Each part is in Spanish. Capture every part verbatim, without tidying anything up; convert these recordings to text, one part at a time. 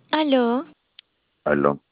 Aló, Aló,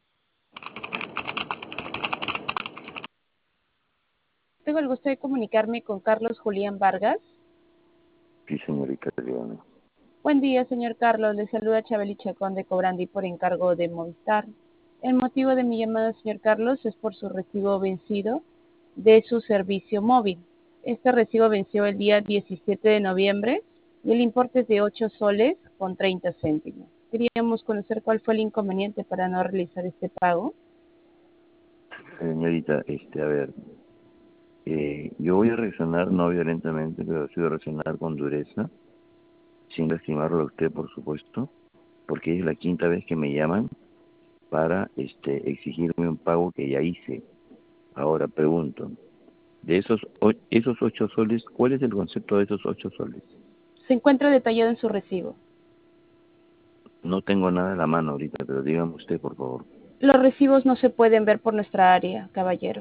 Tengo el gusto de comunicarme con Carlos Julián Vargas. sí, señorita, dígame. Buen día, señor Carlos. Le saluda Chabeli Chacón de Cobrandi por encargo de Movistar. El motivo de mi llamada, señor Carlos, es por su recibo vencido de su servicio móvil. Este recibo venció el día diecisiete de noviembre y el importe es de ocho soles con treinta céntimos. Queríamos conocer cuál fue el inconveniente para no realizar este pago. Señorita, este, a ver, eh, yo voy a reaccionar no violentamente, pero sí voy a reaccionar con dureza, sin lastimarlo a usted, por supuesto, porque es la quinta vez que me llaman para este, exigirme un pago que ya hice. Ahora pregunto, de esos, o- esos ocho soles, ¿cuál es el concepto de esos ocho soles? Se encuentra detallado en su recibo. No tengo nada en la mano ahorita, pero dígame usted, por favor. Los recibos no se pueden ver por nuestra área, caballero.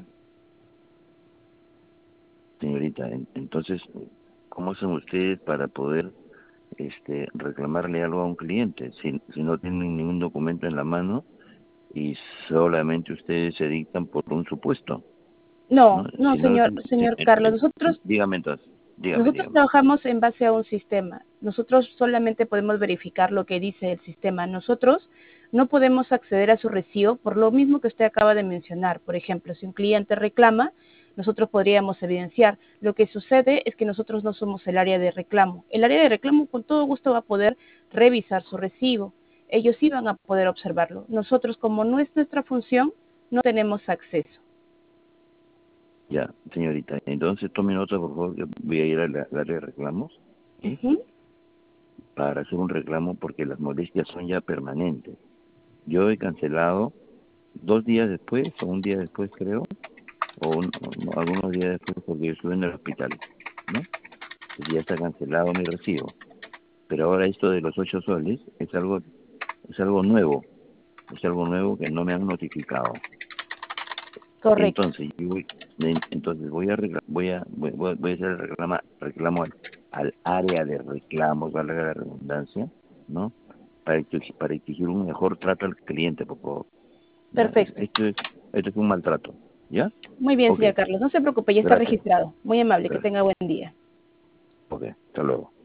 Señorita, en- entonces, ¿cómo hacen ustedes para poder este, reclamarle algo a un cliente si, si no tienen ningún documento en la mano y solamente ustedes se dictan por un supuesto, ¿no? No, no, Si no, señor, si- si- señor eh, Carlos, eh, nosotros, dígame entonces, dígame, nosotros dígame. trabajamos en base a un sistema. Nosotros solamente podemos verificar lo que dice el sistema. Nosotros no podemos acceder a su recibo por lo mismo que usted acaba de mencionar. Por ejemplo, si un cliente reclama, nosotros podríamos evidenciar. Lo que sucede es que nosotros no somos el área de reclamo. El área de reclamo con todo gusto va a poder revisar su recibo. Ellos sí van a poder observarlo. Nosotros, como no es nuestra función, no tenemos acceso. Ya, señorita, entonces tome nota, por favor, yo voy a ir al al área de reclamos, ¿sí? Ujú. Para hacer un reclamo porque las molestias son ya permanentes. Yo he cancelado dos días después, o un día después creo, o, un- o no, algunos días después porque yo estuve en el hospital, ¿no? Y ya está cancelado mi recibo. Pero ahora esto de los ocho soles es algo es algo nuevo, es algo nuevo que no me han notificado. Correcto. Entonces yo voy, en- entonces voy a recla- voy a voy, voy- voy a hacer el reclama, reclamo al, al área de reclamos, valga la redundancia, ¿no? Para exigir, para exigir un mejor trato al cliente, por favor. ¿Ya? Es- Perfecto. Esto es esto es un maltrato, ¿ya? Muy bien, Ok, señor Carlos. No se preocupe, ya está gracias. registrado. Muy amable. Que Gracias. tenga buen día. Ok, hasta luego.